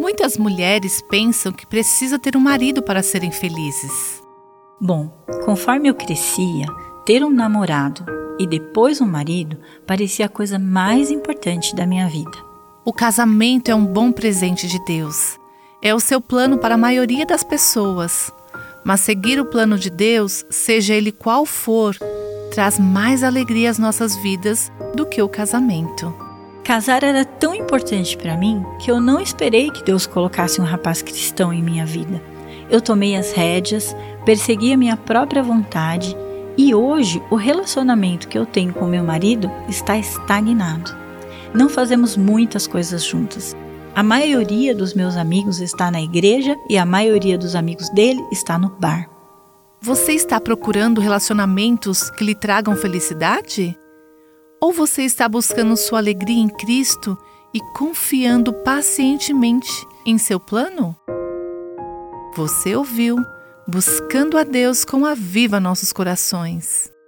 Muitas mulheres pensam que precisa ter um marido para serem felizes. Bom, conforme eu crescia, ter um namorado e depois um marido parecia a coisa mais importante da minha vida. O casamento é um bom presente de Deus. É o seu plano para a maioria das pessoas. Mas seguir o plano de Deus, seja ele qual for, traz mais alegria às nossas vidas do que o casamento. Casar era tão importante para mim que eu não esperei que Deus colocasse um rapaz cristão em minha vida. Eu tomei as rédeas, persegui a minha própria vontade e hoje o relacionamento que eu tenho com meu marido está estagnado. Não fazemos muitas coisas juntas. A maioria dos meus amigos está na igreja e a maioria dos amigos dele está no bar. Você está procurando relacionamentos que lhe tragam felicidade? Ou você está buscando sua alegria em Cristo e confiando pacientemente em seu plano? Você ouviu Buscando a Deus com Aviva Nossos Corações.